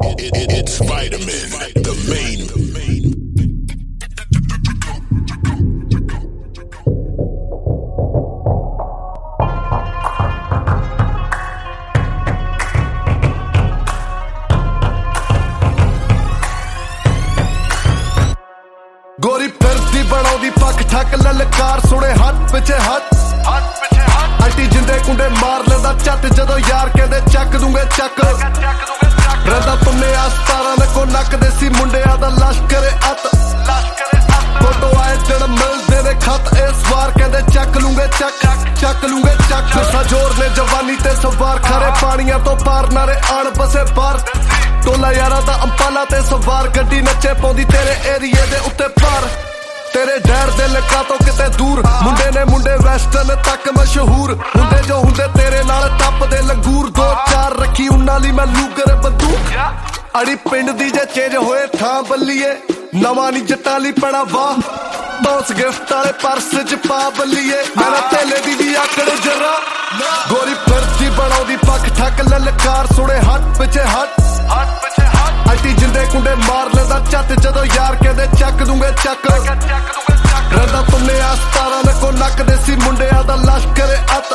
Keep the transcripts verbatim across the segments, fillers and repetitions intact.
It, it, it's Vitamin, the main. गोरी फिरती बनाउदी पक ठक ललकार सुने हट पिछे हट हट पिछे हट आंटी जिंदे कुंडे मार लेंदा झट जदों यार कहंदे चक दूंगे चक रंदा तुमने आस्तारा ने को नक देसी मुंडिया दा लश्करे अत फोटो आए दिन मिलदे ने खत इस बार कहंदे चक लूंगे चक चक लूंगे चक सजोर ने जवानी ते सवार खरे पानियां तो पार नारे आण बसे बार टोला यारा दा अंपाला ते सवार गड्डी नचे पौंदी तेरे एरिए दे उत्ते पार तेरे डैड दे लगा तो किते दूर मुंडे ने मुंडे वैस्टर्न तक मशहूर मुंडे जो हुंदे तेरे नाल टप दे लंगूर दो चार रखी उन्हां ली मैं लूगर बंदूक अड़ी पिंड दी जे चेंज होए थां बल्लीए नवां नी जट्टां ली पड़ा वाह बॉस गिफ्ट वाले पर्स च पा बल्लीए मेरा तेले दी भी आकड़ जरा गोरी फिरती बनाउदी पक ठक ललकार सुने हट पिछे हट हट पिछे हट आंटी जिंदे कुंडे मार लेंदा झट जदों यार कहंदे चक दूंगे चक रंदा तुमने आस्तारा ने को नक देसी मुंडिया दा लश्करे अत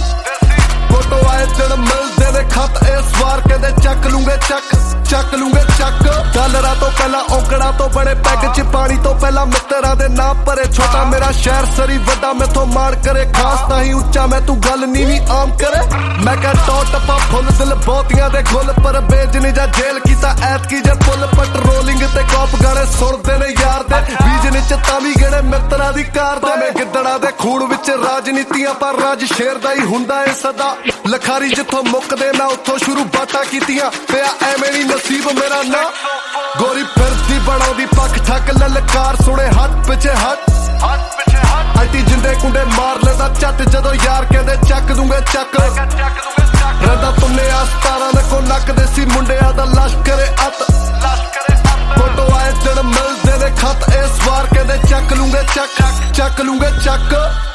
फोटो आए दिन मिलदे ने खत इस बार कहंदे चक लूंगे चक चक लूंगे चक डॉलरां तो पहला औंकड़ा तो बड़े पैग च पानी तो पहला मित्तरां दे नाम भरे छोटा मेरा शहर सरी वड्डा मैथों माण करे खास ताहीं उच्चा मैं तू गल नीवी आम करे मैं कह टो टप्पा फुल दिल बहुतियां दे गुल पर बेजनी जा जेल कीता ऐतकी जे फुल पेट्रोलिंग ते कॉप गाने सुणदे ने यार दे बीजन च तावी गेड़े मित्तरां दी कार दे मैं गिद्दड़ा दे खून विच राजनीतियां पर राज शेर दा ही हुंदा ए सदा लखारी जिथों मुकदे मैं उत्थों शुरू बाटा कीतियां पिया एवें नी नसीब मेरा ना गोरी फिरती बनाउदी पक ठक ललकार सुने हट पिछे हट हट पिछे हट आंटी जिंदे कुंडे मार लेंदा झट जदों यार कहंदे चक दूंगे चक रंदा तुमने आस्तारा ने को नक देसी मुंडिया दा लश्करे अत फोटो आए दिन मिलदे ने खत इस बार कहंदे चक लूंगे चक चक लूंगे चक